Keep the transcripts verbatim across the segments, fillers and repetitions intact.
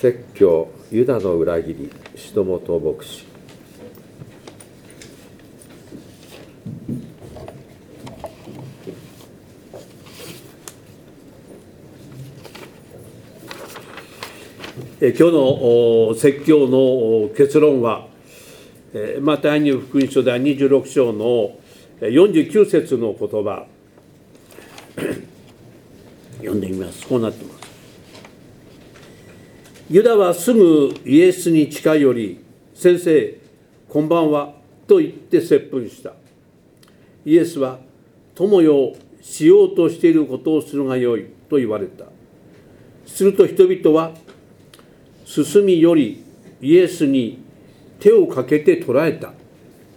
説教ユダの裏切り篠本牧師。 今日の説教の結論はマタイに福音書第にじゅうろく章のよんじゅうきゅう節の言葉読んでみます。こうなっています。ユダはすぐイエスに近寄り、先生、こんばんはと言って接吻した。イエスは、友よ、しようとしていることをするがよいと言われた。すると人々は進み寄り、イエスに手をかけて捕らえた。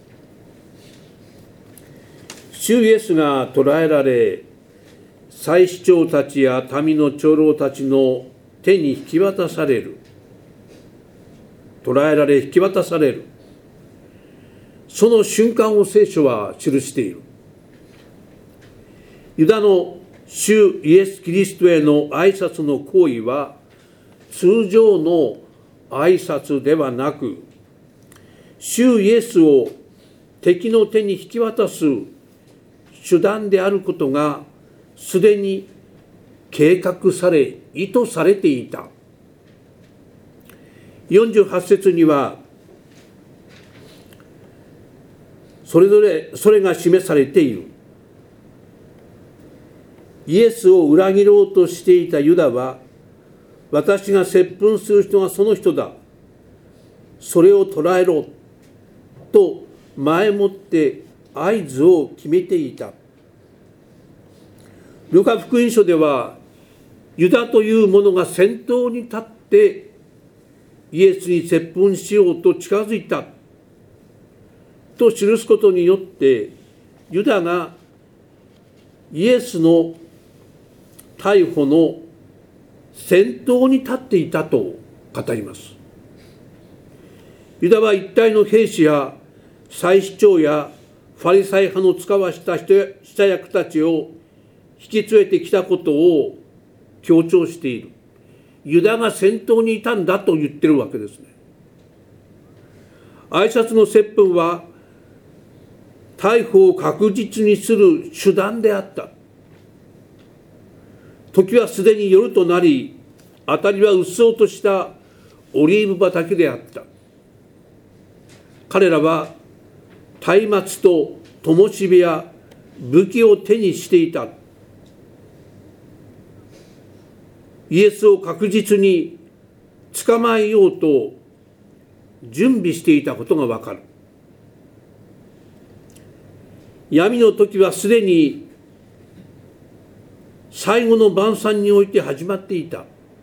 主イエスが捕らえられ、祭司長たちや民の長老たちの手に引き渡される。捕らえられ引き渡される。その瞬間を聖書は記している。ユダの主イエス・キリストへの挨拶の行為は通常の挨拶ではなく、主イエスを敵の手に引き渡す手段であることがすでに計画され、意図されていた。よんじゅうはち節には、それぞれそれが示されている。イエスを裏切ろうとしていたユダは、私が接吻する人がその人だ。それを捕らえろ。と前もって合図を決めていた。ルカ福音書では、ユダという者が先頭に立ってイエスに接吻しようと近づいたと記すことによって、ユダがイエスの逮捕の先頭に立っていたと語ります。ユダは一体の兵士や祭司長やファリサイ派の使わした下役たちを引き連れてきたことを強調している。ユダが先頭にいたんだと言ってるわけですね。挨拶の接吻は逮捕を確実にする手段であった。時はすでに夜となり、辺りはうっそうとしたオリーブ畑であった。彼らは松明と灯火や武器を手にしていた。イエスを確実に捕まえようと準備していたことがわかる。闇の時はすでに最後の晩餐において始まっていた。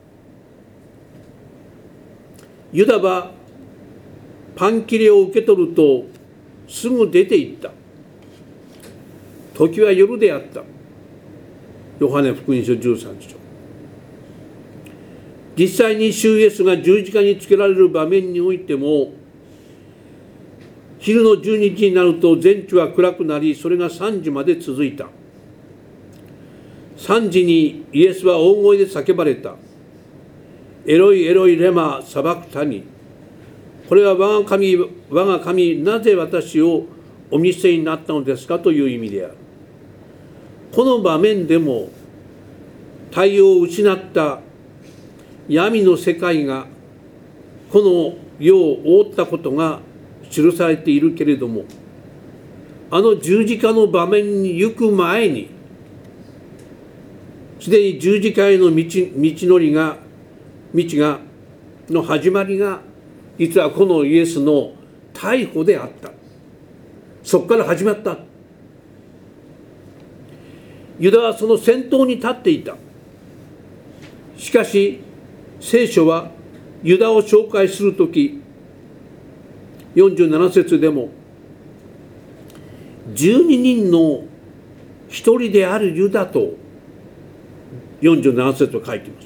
ユダはパン切れを受け取るとすぐ出て行った。時は夜であった。ヨハネ福音書じゅうさん章。実際に主イエスが十字架につけられる場面においても、昼のじゅうにじになると全地は暗くなり、それがさんじまで続いた。さんじにイエスは大声で叫ばれた。エロイエロイレマサバクタニ。これは我が神、我が神、なぜ私をお見捨てになったのですかという意味である。この場面でも太陽を失った闇の世界がこの世を覆ったことが記されているけれども、あの十字架の場面に行く前に、すでに十字架への道、道のりが、道が、の始まりが、実はこのイエスの逮捕であった。そこから始まった。ユダはその先頭に立っていた。しかし、聖書はユダを紹介するとき、よんじゅうなな節でも、じゅうににんの一人であるユダとよんじゅうなな節を書いています。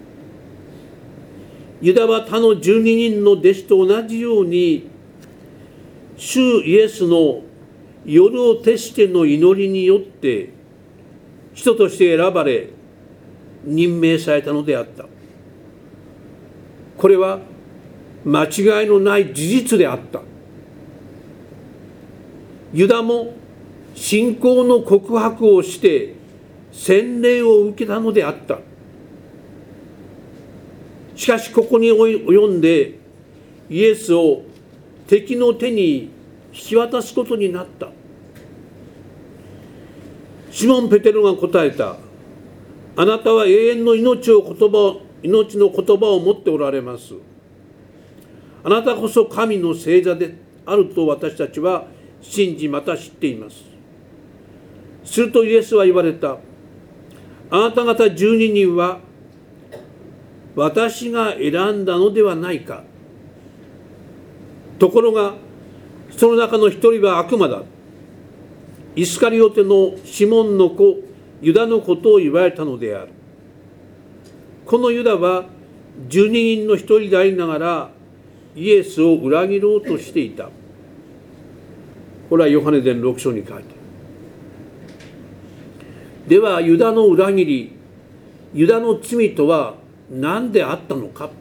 ユダは他のじゅうににんの弟子と同じように、主イエスの夜を徹しての祈りによって人として選ばれ任命されたのであった。 これは間違いのない事実であった。ユダも信仰の告白をして洗礼を受けたのであった。しかしここに及んでイエスを敵の手に引き渡すことになった。シモン・ペテロが答えた。あなたは永遠の命を言葉命の言葉を持っておられます。あなたこそ神の聖座であると私たちは信じまた知っています。するとイエスは言われた。あなた方十二人は私が選んだのではないか。ところがその中の一人は悪魔だ。イスカリオテのシモンの子ユダのことを言われたのである。このユダは十二人の一人でありながらイエスを裏切ろうとしていた。これはヨハネ伝ろく章に書いてある。ではユダの裏切り、ユダの罪とは何であったのか。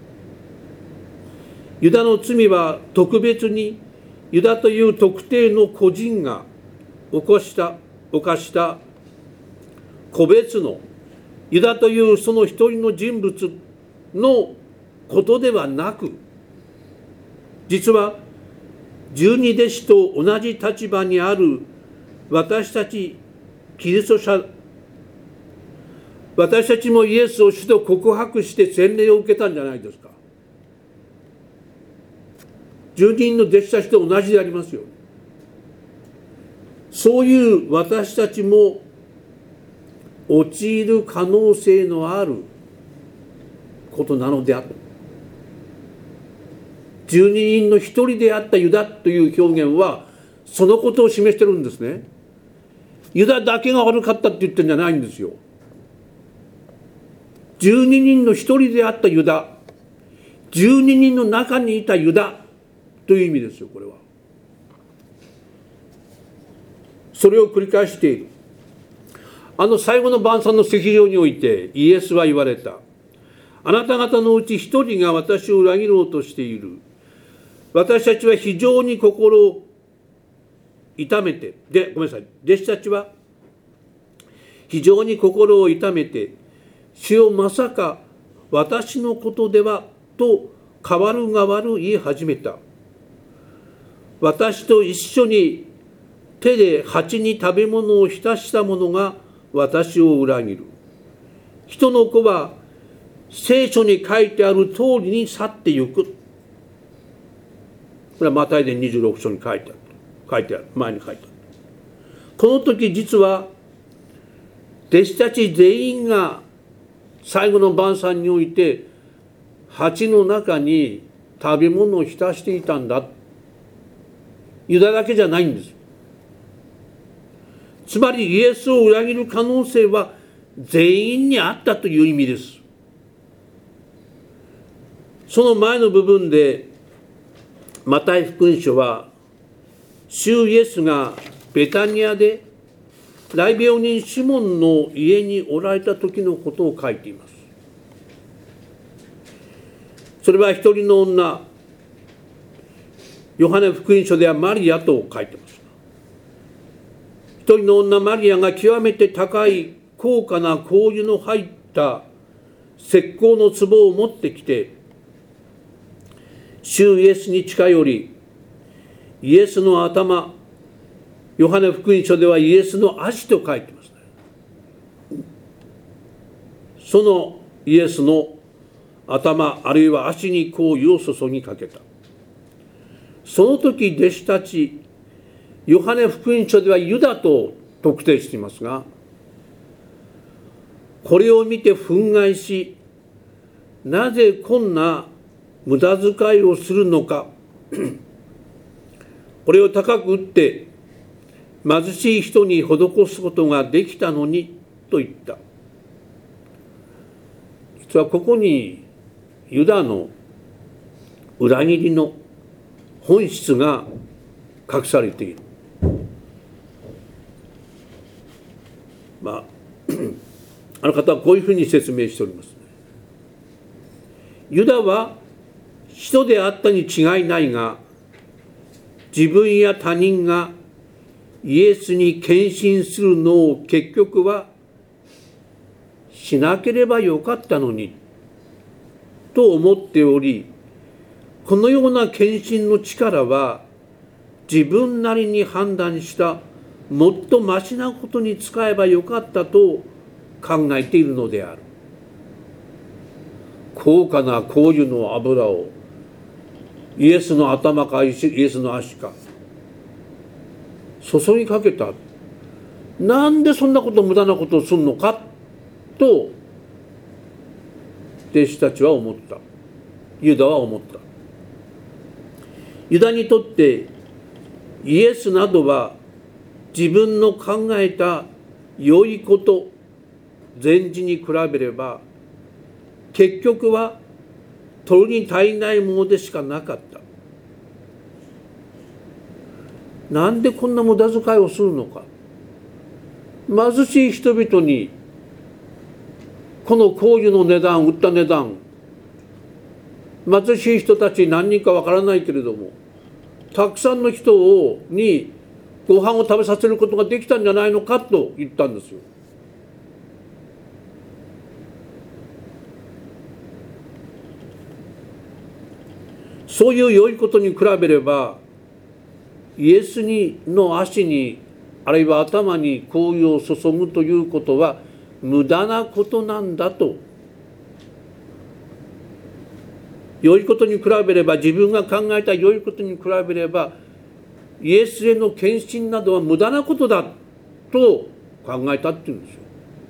ユダの罪は特別にユダという特定の個人が起こした犯した個別のユダというその一人の人物のことではなく、実は十二弟子と同じ立場にある私たちキリスト者、私たちもイエスを主と告白して洗礼を受けたんじゃないですか。十二人の弟子たちと同じでありますよ。そういう私たちも陥る可能性のあることなのである。十二人の一人であったユダという表現はそのことを示してるんですね。ユダだけが悪かったって言ってるんじゃないんですよ。十二人の一人であったユダ、十二人の中にいたユダという意味ですよ、これは。それを繰り返している。あの最後の晩餐の席上においてイエスは言われた。あなた方のうち一人が私を裏切ろうとしている。私たちは非常に心を痛めて、で、ごめんなさい。弟子たちは非常に心を痛めて、主よまさか私のことではと代わる代わる言い始めた。私と一緒に手で鉢に食べ物を浸した者が私を裏切る。人の子は聖書に書いてある通りに去ってゆく。これはマタイ伝にじゅうろく章に書いてある。書いてある。前に書いてある。この時実は弟子たち全員が最後の晩餐において鉢の中に食べ物を浸していたんだ。ユダだけじゃないんです。つまりイエスを裏切る可能性は全員にあったという意味です。その前の部分でマタイ福音書は主イエスがベタニアで大病人シモンの家におられた時のことを書いています。それは一人の女、ヨハネ福音書ではマリアと書いてます。一人の女マリアが極めて高い高価な香油の入った石膏の壺を持ってきて、主イエスに近寄り、イエスの頭、ヨハネ福音書ではイエスの足と書いてますね。そのイエスの頭あるいは足に香油を注ぎかけた。その時弟子たち、ヨハネ福音書ではユダと特定していますが、これを見て憤慨し、なぜこんな無駄遣いをするのか、これを高く打って貧しい人に施すことができたのにと言った。実はここにユダの裏切りの本質が隠されている。まあ、あの方はこういうふうに説明しております。 ユダは人であったに違いないが、自分や他人がイエスに献身するのを結局はしなければよかったのにと思っており、このような献身の力は自分なりに判断したもっとましなことに使えばよかったと考えているのである。高価な香油の油をイエスの頭かイエスの足か注ぎかけた。なんでそんなこと無駄なことをするのかと弟子たちは思った。ユダは思った。ユダにとってイエスなどは自分の考えた良いこと善事に比べれば結局は取るに足りないものでしかなかった。なんでこんな無駄遣いをするのか。貧しい人々にこの香油の値段、売った値段、貧しい人たち何人かわからないけれども、たくさんの人をにご飯を食べさせることができたんじゃないのかと言ったんですよ。そういう良いことに比べれば、イエスにの足にあるいは頭に香油を注ぐということは無駄なことなんだと。良いことに比べれば、自分が考えた良いことに比べればイエスへの献身などは無駄なことだと考えたっていうんですよ。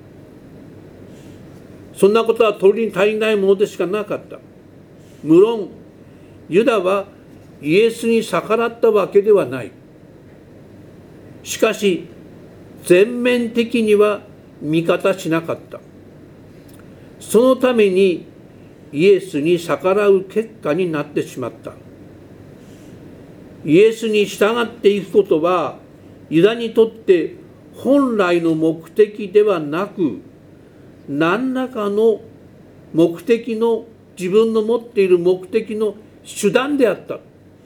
そんなことは取りに足りないものでしかなかった。無論ユダはイエスに逆らったわけではない。しかし全面的には味方しなかった。そのためにイエスに逆らう結果になってしまった。イエスに従っていくことはユダにとって本来の目的ではなく、何らかの目的の自分の持っている目的の手段であった。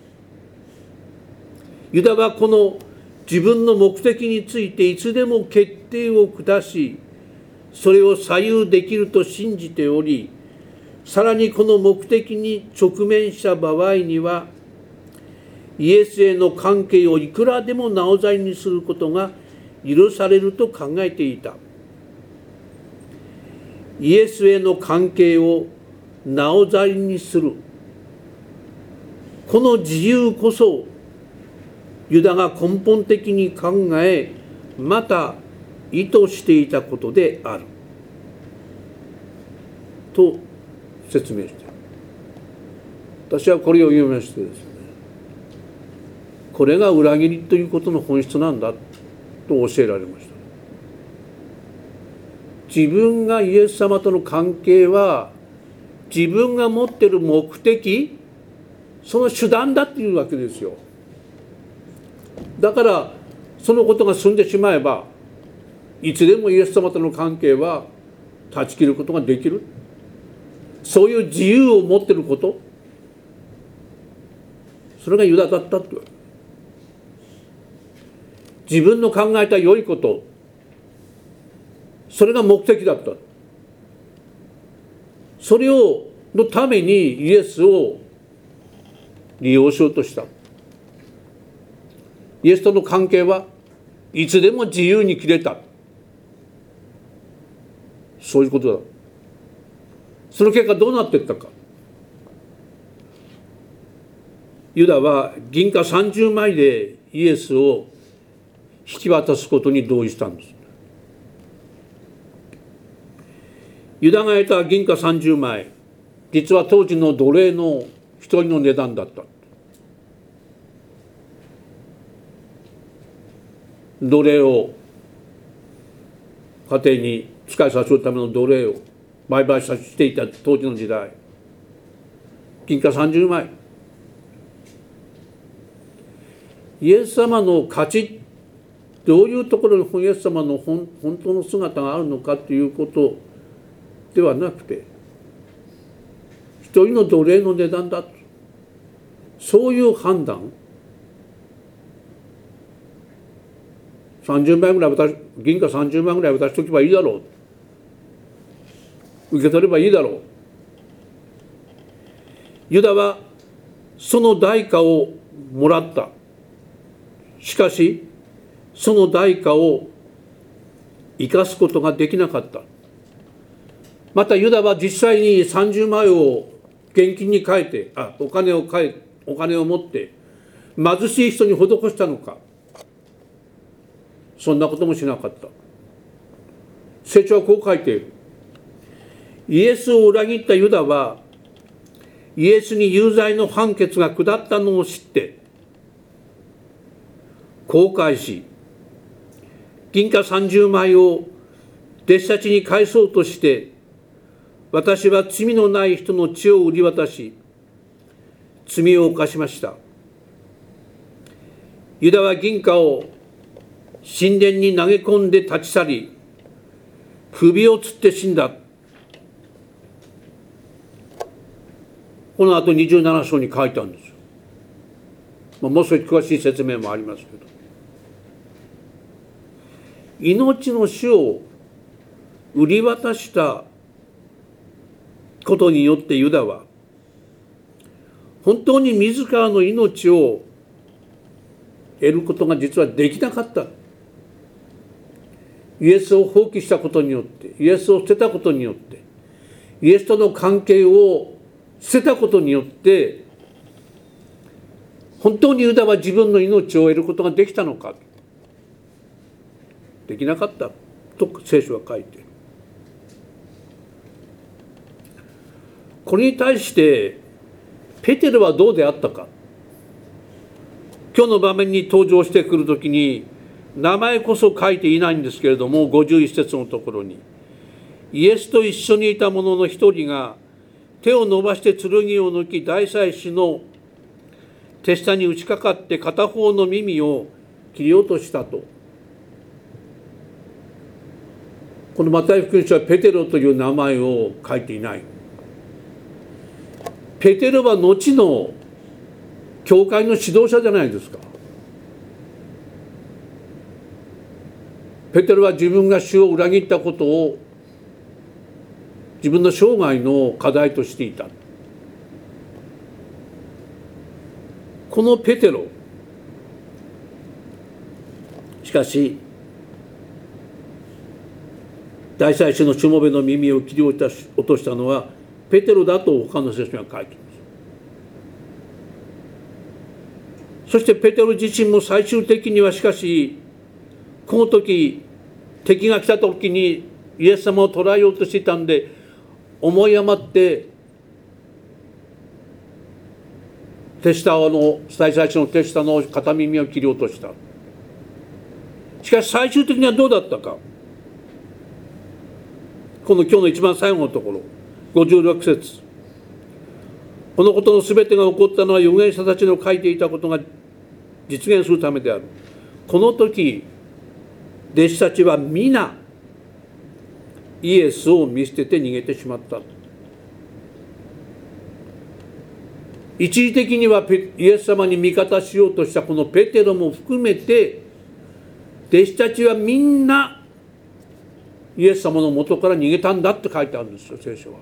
ユダはこの自分の目的についていつでも決定を下し、それを左右できると信じており、さらにこの目的に直面した場合にはイエスへの関係をいくらでもなおざりにすることが許されると考えていた。イエスへの関係をなおざりにする、この自由こそユダが根本的に考え、また意図していたことであると説明している。私はこれを読みましてですね、これが裏切りということの本質なんだと教えられました。自分がイエス様との関係は自分が持っている目的、その手段だっていうわけですよ。だからそのことが済んでしまえばいつでもイエス様との関係は断ち切ることができる。そういう自由を持っていること、それがユダだったって言われる。自分の考えた良いこと、それが目的だった。それをのためにイエスを利用しようとした。イエスとの関係はいつでも自由に切れた。そういうことだ。その結果どうなっていったか。ユダは銀貨さんじゅうまいでイエスを引き渡すことに同意したんです。ユダが得た銀貨さんじゅうまい、実は当時の奴隷の一人の値段だった。奴隷を家庭に使いさせるための奴隷を売買させていた当時の時代、銀貨さんじゅうまい。イエス様の価値、どういうところにイエス様の本本当の姿があるのかということではなくて、 一人の奴隷の値段だと、そういう判断。さんじゅうまん円ぐらい渡し、銀貨さんじゅうまんぐらい渡しておけばいいだろう、受け取ればいいだろう。ユダはその代価をもらった。しかしその代価を生かすことができなかった。またユダは実際にさんじゅうまん円を現金に変えて、あ、お金を変え、お金を持って貧しい人に施したのか。そんなこともしなかった。聖書はこう書いている。イエスを裏切ったユダはイエスに有罪の判決が下ったのを知って後悔し、銀貨さんじゅうまん円を弟子たちに返そうとして、私は罪のない人の血を売り渡し罪を犯しました。ユダは銀貨を神殿に投げ込んで立ち去り、首をつって死んだ。この後にじゅうなな章に書いてあるんですよ。まあ、もう少し詳しい説明もありますけど、命の死を売り渡したことによってユダは本当に自らの命を得ることが実はできなかった。イエスを放棄したことによって、イエスを捨てたことによって、イエスとの関係を捨てたことによって、本当にユダは自分の命を得ることができたのか。できなかったと聖書は書いている。これに対してペテロはどうであったか。今日の場面に登場してくるときに名前こそ書いていないんですけれども、ごじゅういち節のところにイエスと一緒にいた者の一人が手を伸ばして剣を抜き、大祭司の手下に打ちかかって片方の耳を切り落としたと。このマタイ福音書はペテロという名前を書いていない。ペテロは後の教会の指導者じゃないですか。ペテロは自分が主を裏切ったことを自分の生涯の課題としていた。このペテロ、しかし大祭司のしもべの耳を切り落としたのはペテロだと他の聖書には書いています。そしてペテロ自身も最終的にはしかしこの時敵が来た時にイエス様を捕らえようとしていたんで、思い余って手下の大祭司の手下の片耳を切り落とした。しかし最終的にはどうだったか。この今日の一番最後のところごじゅうろく節、このことのすべてが起こったのは預言者たちの書いていたことが実現するためである。この時弟子たちは皆イエスを見捨てて逃げてしまった。一時的にはイエス様に味方しようとしたこのペテロも含めて弟子たちはみんなイエス様の元から逃げたんだって書いてあるんですよ、聖書は。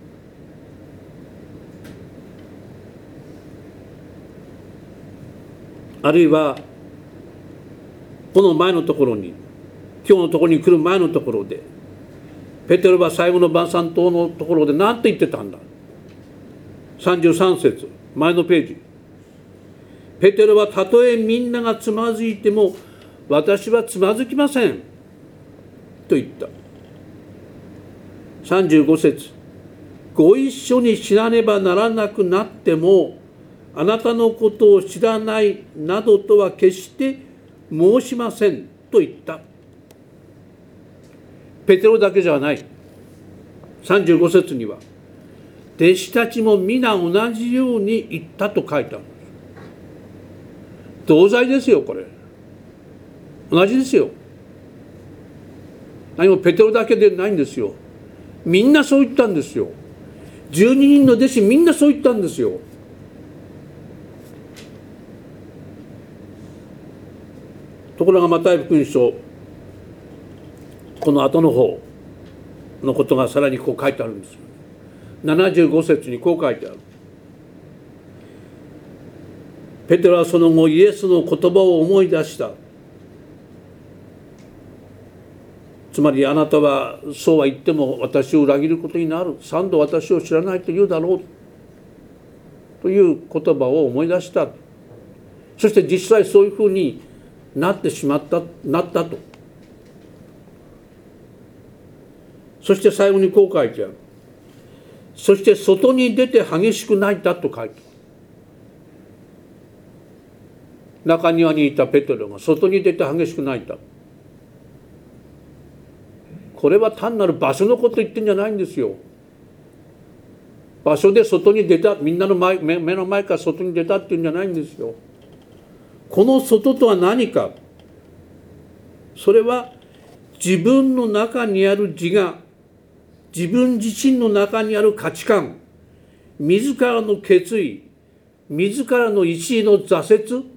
あるいはこの前のところに、今日のところに来る前のところでペテロは最後の晩餐島のところで何て言ってたんだ。さんじゅうさん節、前のページ。ペテロはたとえみんながつまずいても私はつまずきませんと言った。さんじゅうご節、ご一緒に死なねばならなくなってもあなたのことを知らないなどとは決して申しませんと言った。ペテロだけじゃない。さんじゅうご節には弟子たちも皆同じように言ったと書いてある。同罪ですよ、これ。同じですよ。何もペテロだけでないんですよ。みんなそう言ったんですよ。 じゅうににんの弟子みんなそう言ったんですよ。ところがマタイ福音書この後の方のことがさらにこう書いてあるんですよ。ななじゅうご節にこう書いてある。ペテロはその後イエスの言葉を思い出した。つまりあなたはそうは言っても私を裏切ることになる、三度私を知らないと言うだろうという言葉を思い出した。そして実際そういうふうになってしまったなったと。そして最後にこう書いてある。そして外に出て激しく泣いたと書いてある。中庭にいたペテロが外に出て激しく泣いた。これは単なる場所のこと言ってんじゃないんですよ。場所で外に出た、みんなの前 目, 目の前から外に出たっていうんじゃないんですよ。この外とは何か。それは自分の中にある自我、自分自身の中にある価値観、自らの決意、自らの意思の挫折、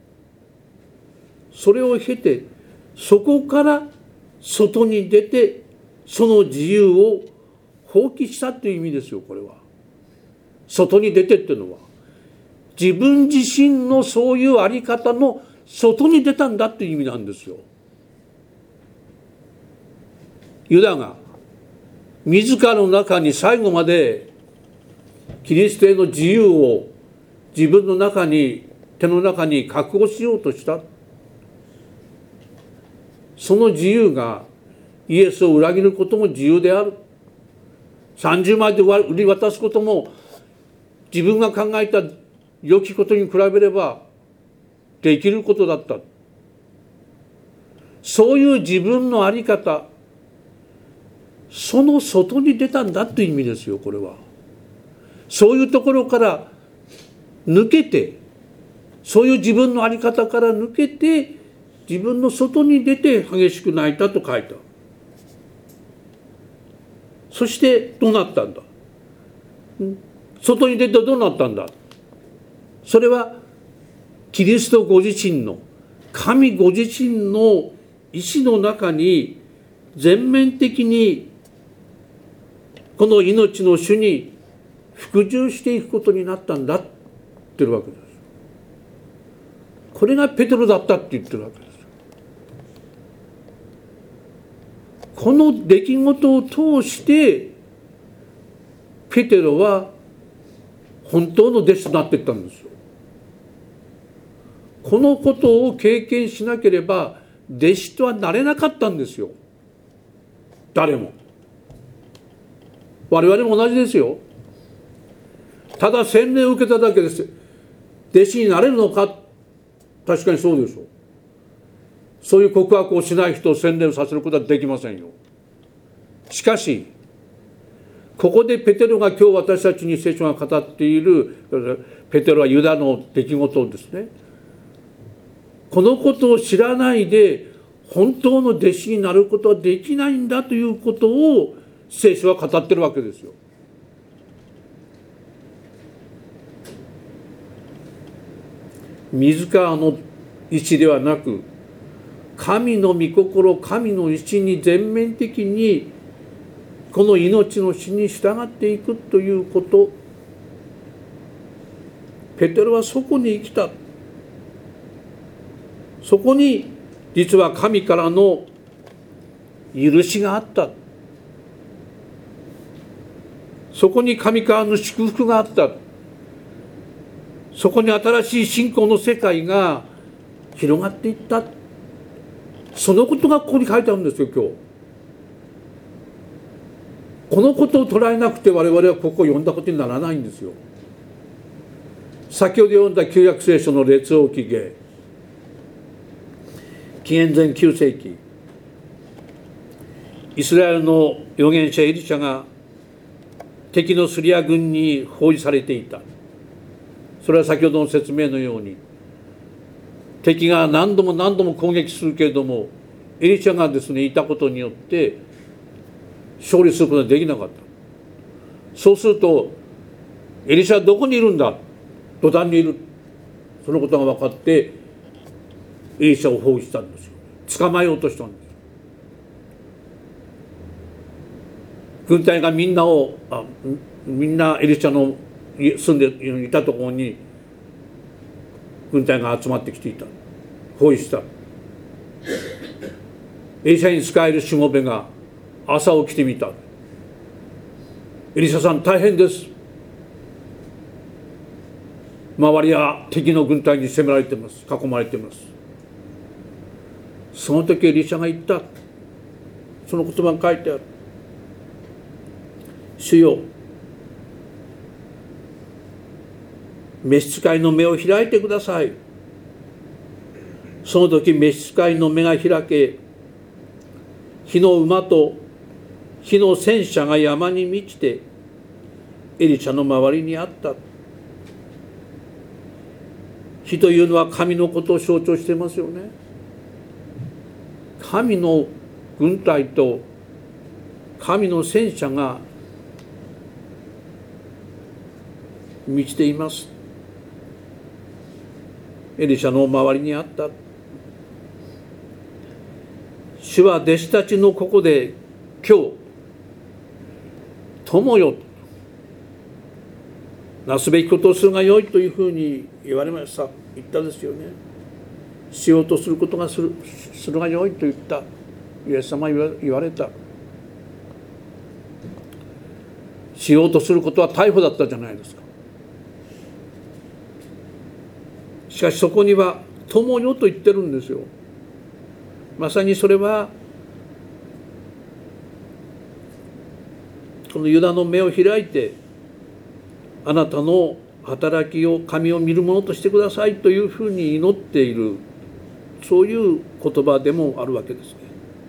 それを経てそこから外に出てその自由を放棄したという意味ですよ。これは外に出てっていうのは自分自身のそういうあり方の外に出たんだという意味なんですよ。ユダが自らの中に最後までキリストへの自由を自分の中に手の中に確保しようとした。その自由がイエスを裏切ることも自由である。さんじゅうまいで売り渡すことも自分が考えた良きことに比べればできることだった。そういう自分の在り方、その外に出たんだという意味ですよ。これはそういうところから抜けて、そういう自分の在り方から抜けて自分の外に出て激しく泣いたと書いた。そしてどうなったんだ。外に出てどうなったんだ。それはキリストご自身の、神ご自身の意志の中に全面的にこの命の主に服従していくことになったんだって言ってるわけです。これがペテロだったって言ってるわけです。この出来事を通してペテロは本当の弟子となっていったんですよ。このことを経験しなければ弟子とはなれなかったんですよ。誰も。我々も同じですよ。ただ洗礼を受けただけです。弟子になれるのか。確かにそうでしょう。そういう告白をしない人を洗礼をさせることはできませんよ。しかしここでペテロが今日私たちに聖書が語っているペテロはユダの出来事をですね、このことを知らないで本当の弟子になることはできないんだということを聖書は語ってるわけですよ。自らの意志ではなく神の御心、神の意志に全面的にこの命の死に従っていくということ、ペテロはそこに生きた。そこに実は神からの許しがあった。そこに神からの祝福があった。そこに新しい信仰の世界が広がっていった。そのことがここに書いてあるんですよ。今日このことを捉えなくて我々はここを読んだことにならないんですよ。先ほど読んだ旧約聖書の列王記下、紀元前きゅう世紀、イスラエルの預言者エリシャが敵のスリア軍に包囲されていた。それは先ほどの説明のように敵が何度も何度も攻撃するけれどもエリシャがですねいたことによって勝利することができなかった。 そうするとエリシャはどこにいるんだ、土壇にいる、そのことが分かってエリシャを包囲したんですよ。捕まえようとしたんです。軍隊がみんなをあみんなエリシャの住んでいたところに軍隊が集まってきていた。包囲した。エリシャに仕えるしもべが朝起きてみた。エリシャさん大変です。周りは敵の軍隊に攻められています。囲まれています。その時エリシャが言った。その言葉が書いてある。主よ、召使いの目を開いてください。その時召使いの目が開け、火の馬と火の戦車が山に満ちてエリシャの周りにあった。火というのは神のことを象徴していますよね。神の軍隊と神の戦車が満ちています。エリシャの周りにあった。主は弟子たちのここで今日友よなすべきことをするがよいというふうに言われました。言ったですよね。しようとすることがするするがよいと言った。イエス様は言われた。しようとすることは逮捕だったじゃないですか。しかしそこには友よと言ってるんですよ。まさにそれはこのユダの目を開いてあなたの働きを神を見るものとしてくださいというふうに祈っている、そういう言葉でもあるわけですね。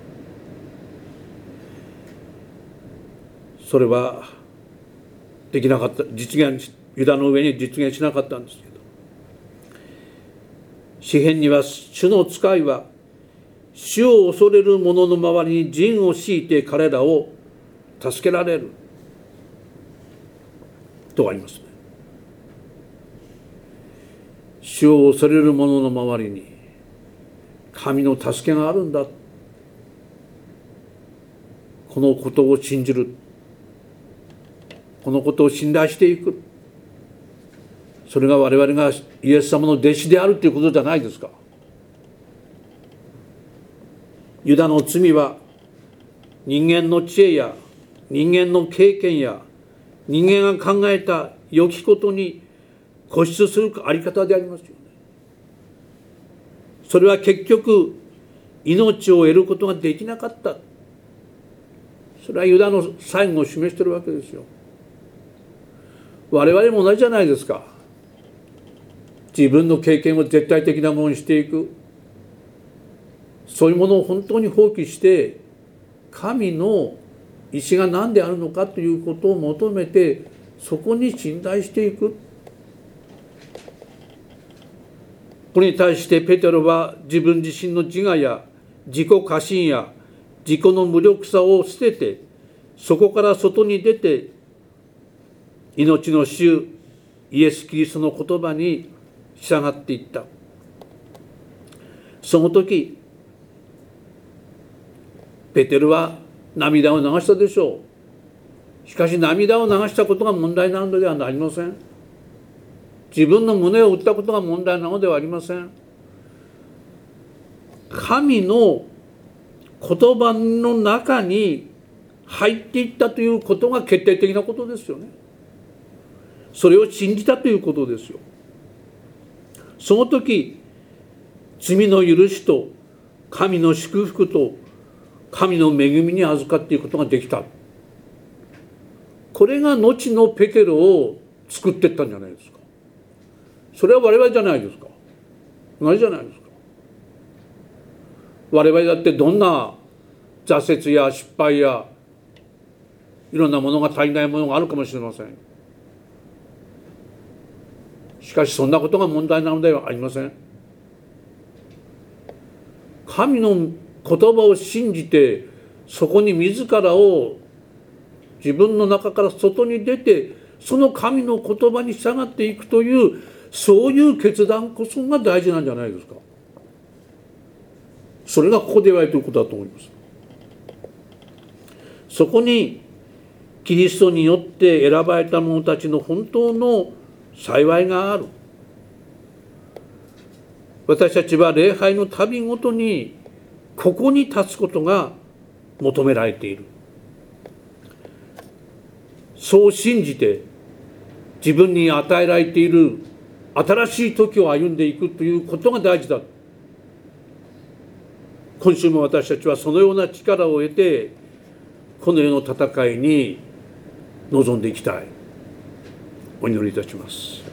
それはできなかった、実現、ユダの上に実現しなかったんですけど、詩編には主の使いは主を恐れる者の周りに陣を敷いて彼らを助けられるとありますね。主を恐れる者の周りに神の助けがあるんだ、このことを信じる、このことを信頼していく、それが我々がイエス様の弟子であるということじゃないですか。ユダの罪は人間の知恵や人間の経験や人間が考えた良きことに固執するあり方でありますよね。それは結局命を得ることができなかった。それはユダの最後を示しているわけですよ。我々も同じじゃないですか。自分の経験を絶対的なものにしていく、そういうものを本当に放棄して神の意志が何であるのかということを求めて、そこに信頼していく。これに対してペテロは自分自身の自我や自己過信や自己の無力さを捨てて、そこから外に出て命の主イエス・キリストの言葉に従っていった。その時ペテロは涙を流したでしょう。しかし涙を流したことが問題なのではありません。自分の胸を打ったことが問題なのではありません。神の言葉の中に入っていったということが決定的なことですよね。それを信じたということですよ。その時罪の許しと神の祝福と神の恵みに預かっていくことができた。これが後のペテロを作っていったんじゃないですか。それは我々じゃないですか。同じじゃないですか。我々だってどんな挫折や失敗やいろんなものが足りないものがあるかもしれません。しかしそんなことが問題なのではありません。神の言葉を信じてそこに自らを自分の中から外に出て、その神の言葉に従っていくという、そういう決断こそが大事なんじゃないですか。それがここで言われていることだと思います。そこにキリストによって選ばれた者たちの本当の幸いがある。私たちは礼拝の旅ごとにここに立つことが求められている。そう信じて自分に与えられている新しい時を歩んでいくということが大事だ。今週も私たちはそのような力を得て、この世の戦いに臨んでいきたい。お祈りいたします。